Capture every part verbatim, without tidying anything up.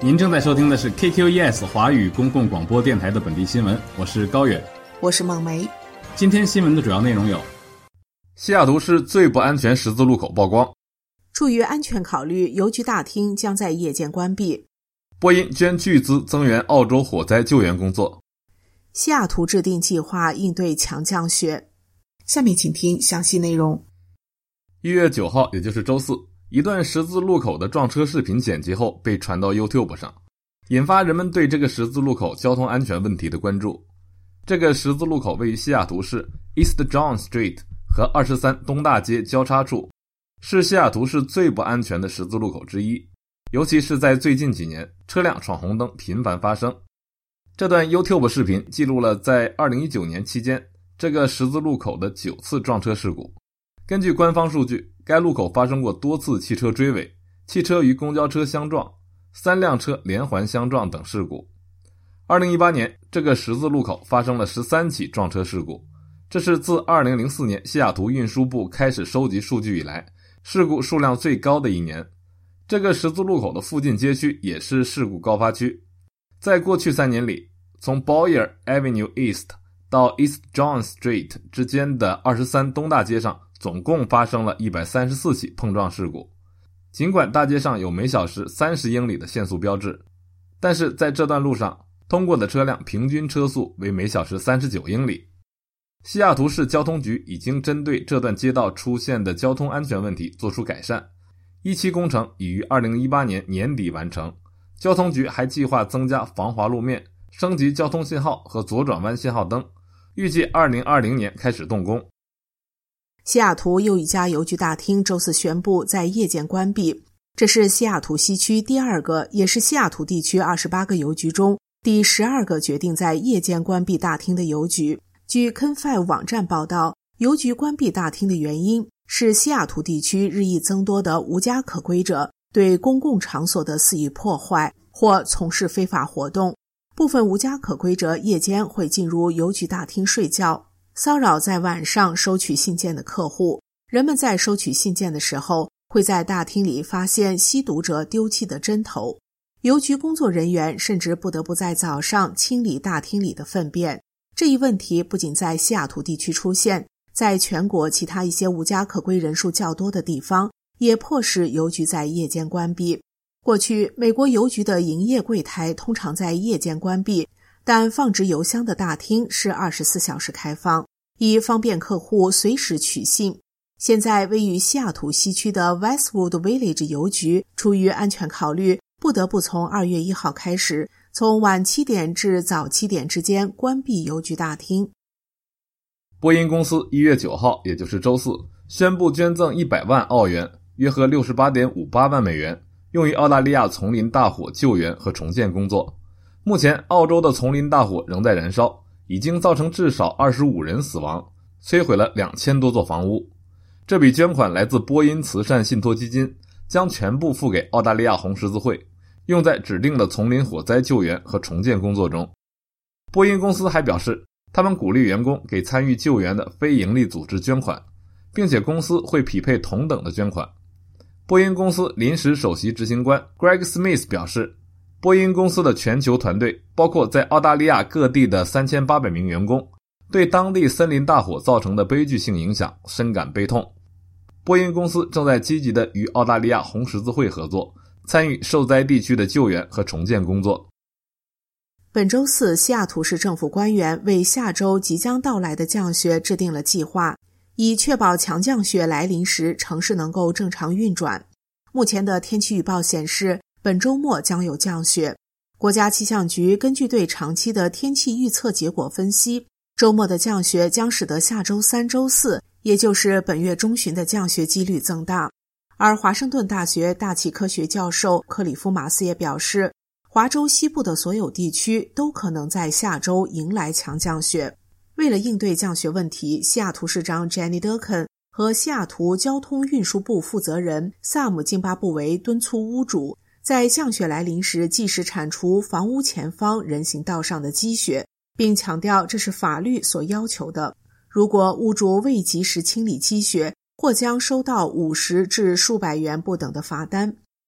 您正在收听的是 K Q E S 华语公共广播电台的本地新闻，我是高远， 我是孟梅。 今天新闻的主要内容有：西雅图市最不安全十字路口曝光； 出于安全考虑，邮局大厅将在夜间关闭； 波音捐巨资增援澳洲火灾救援工作； 西雅图制定计划应对强降雪。下面请听详细内容。 一月九号，也就是周四，一段十字路口的撞车视频剪辑后被传到 YouTube 上，引发人们对这个十字路口交通安全问题的关注。这个十字路口位于西雅图市 East John Street 和二十三东大街交叉处，是西雅图市最不安全的十字路口之一，尤其是在最近几年，车辆闯红灯频繁发生。这段 YouTube 视频记录了在二零一九年期间这个十字路口的九次撞车事故。根据官方数据，该路口发生过多次汽车追尾、汽车与公交车相撞、三辆车连环相撞等事故。二零一八年，这个十字路口发生了十三起撞车事故，这是自二零零四年西雅图运输部开始收集数据以来，事故数量最高的一年。这个十字路口的附近街区也是事故高发区。在过去三年里，从 Boyer Avenue East 到 East John Street 之间的二十三东大街上总共发生了一百三十四起碰撞事故。尽管大街上有每小时三十英里的限速标志，但是在这段路上通过的车辆平均车速为每小时三十九英里。西雅图市交通局已经针对这段街道出现的交通安全问题做出改善，一期工程已于二零一八年年底完成。交通局还计划增加防滑路面，升级交通信号和左转弯信号灯，预计二零二零年开始动工。 西雅图又一家邮局大厅周四宣布在夜间关闭，这是西雅图西区第二个，也是西雅图地区二十八个邮局中第十二个决定在夜间关闭大厅的邮局。据 C A N five 网站报道，邮局关闭大厅的原因是西雅图地区日益增多的无家可归者对公共场所的肆意破坏或从事非法活动。部分无家可归者夜间会进入邮局大厅睡觉，骚扰在晚上收取信件的客户。人们在收取信件的时候，会在大厅里发现吸毒者丢弃的针头。邮局工作人员甚至不得不在早上清理大厅里的粪便。这一问题不仅在西雅图地区出现，在全国其他一些无家可归人数较多的地方，也迫使邮局在夜间关闭。过去，美国邮局的营业柜台通常在夜间关闭，但放置邮箱的大厅是二十四小时开放，以方便客户随时取信。现在位于西雅图西区的 Westwood Village 邮局出于安全考虑，不得不从二月一号开始，从晚七点至早七点之间关闭邮局大厅。 波音公司一月九号，也就是周四，宣布捐赠一百万澳元，约合 六十八点五八万美元，用于澳大利亚丛林大火救援和重建工作。目前，澳洲的丛林大火仍在燃烧，已经造成至少二十五人死亡，摧毁了两千多座房屋。这笔捐款来自波音慈善信托基金，将全部付给澳大利亚红十字会，用在指定的丛林火灾救援和重建工作中。波音公司还表示，他们鼓励员工给参与救援的非营利组织捐款，并且公司会匹配同等的捐款。波音公司临时首席执行官 Greg Smith 表示，波音公司的全球团队包括在澳大利亚各地的三千八百名员工，对当地森林大火造成的悲剧性影响深感悲痛。波音公司正在积极地与澳大利亚红十字会合作，参与受灾地区的救援和重建工作。 本周四，西雅图市政府官员为下周即将到来的降雪制定了计划，以确保强降雪来临时城市能够正常运转。目前的天气预报显示，本周末将有降雪。国家气象局根据对长期的天气预测结果分析，周末的降雪将使得下周三、周四，也就是本月中旬的降雪几率增大。而华盛顿大学大气科学教授克里夫马斯也表示，华州西部的所有地区都可能在下周迎来强降雪。为了应对降雪问题，西雅图市长 Jenny Durkan 和西雅图交通运输部负责人萨姆津巴布韦敦促屋主在降雪来临时及时铲除房屋前方人行道上的积雪，并强调这是法律所要求的。如果屋主未及时清理积雪，或将收到五十至数百元不等的罚单。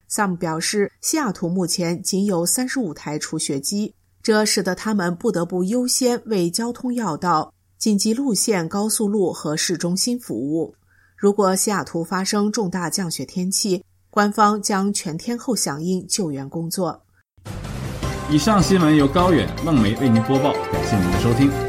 S A M 表示，西雅图目前仅有三十五台除雪机，这使得他们不得不优先为交通要道、紧急路线、高速路和市中心服务。如果西雅图发生重大降雪天气，官方将全天候响应救援工作。 以上新闻由高远、孟梅为您播报，感谢您的收听。